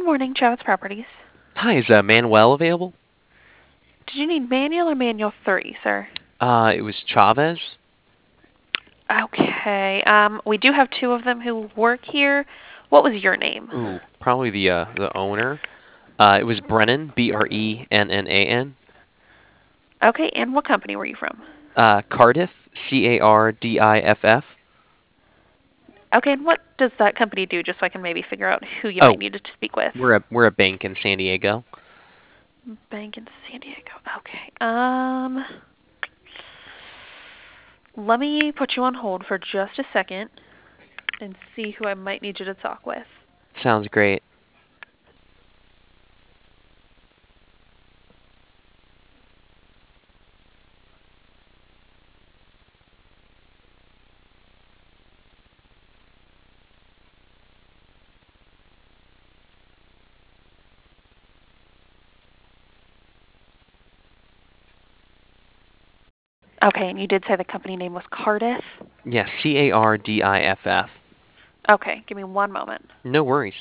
Good morning, Chavez Properties. Hi, is Manuel available? Did you need manual or manual 3, sir? It was Chavez. Okay. We do have two of them who work here. What was your name? Ooh, probably the owner. It was Brennan, Brennan. Okay, and what company were you from? Cardiff, Cardiff. Okay, and what does that company do, just so I can maybe figure out who you might Oh, need to speak with? we're a bank in San Diego. Bank in San Diego. Okay. Let me put you on hold for just a second and see who I might need you to talk with. Sounds great. Okay, and you did say the company name was Cardiff? Yeah, Cardiff. Okay, give me one moment. No worries.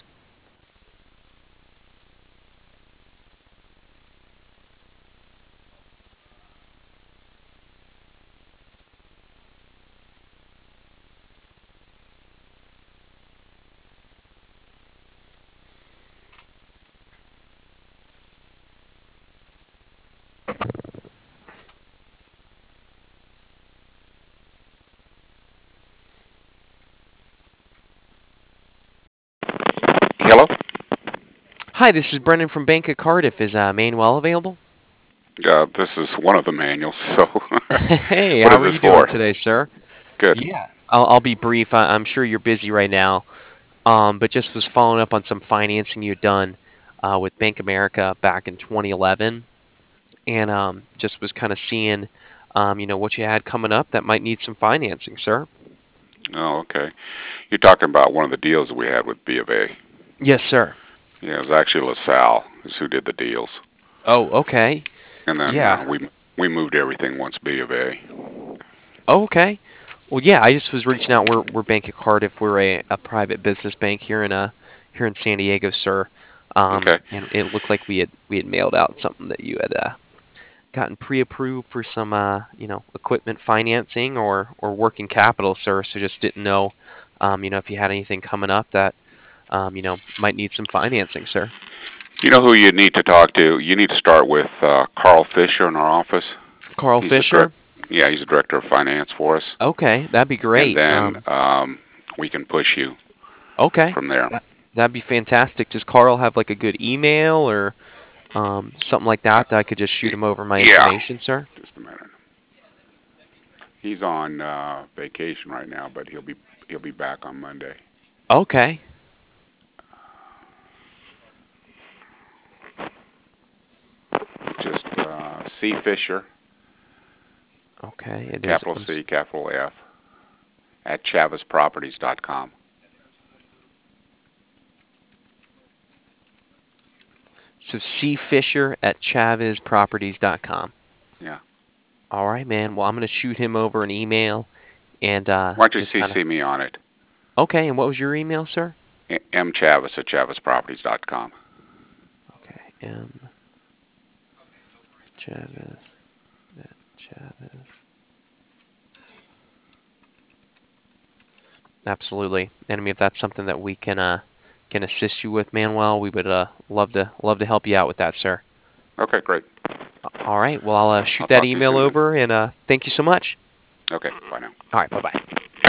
Hello? Hi, this is Brennan from Bank of Cardiff. Is Manuel available? This is one of the manuals, so Hey, what how is are this you doing for? today, sir? Good. Yeah. I'll be brief. I'm sure you're busy right now. But just was following up on some financing you had done with Bank America back in 2011, and just was kind of seeing, what you had coming up that might need some financing, sir. Oh, okay. You're talking about one of the deals that we had with B of A. Yes, sir. Yeah, it was actually LaSalle is who did the deals, Oh, okay. and then Yeah. we moved everything once B of A. Oh, okay. Well, yeah. I just was reaching out. We're Bank of Cardiff. We're a private business bank here in San Diego, sir. Okay. And it looked like we had mailed out something that you had gotten pre-approved for some equipment financing or working capital, sir. So just didn't know, if you had anything coming up that might need some financing, sir. You know who you need to talk to? You need to start with Carl Fisher in our office. Carl He's the Fisher. direct. Yeah, he's the director of finance for us, Okay, that'd be and great. then we can push you Okay, from there. that'd be fantastic. Does Carl have like a good email or something like Uh, that I could just shoot him over my yeah. information, sir? Just a minute. He's on vacation right now, but he'll be back on Monday. Okay. Just C Fisher, Okay. It is. capital C, capital F, at ChavesProperties.com. So cfisher at chavezproperties.com. Yeah. All right, man. Well, I'm gonna shoot him over an email and Why don't you just kind of. CC me on it? Okay. And what was your email, sir? mchavis at ChavesProperties.com. Okay. M Chavez at Chavez. Absolutely. And I mean, if that's something that we can assist you with, Manuel, we would love to help you out with that, sir. Okay, great. All right. Well, I'll I'll shoot that talk to you email soon then. over and thank you so much. Okay, bye now. All right. Bye bye.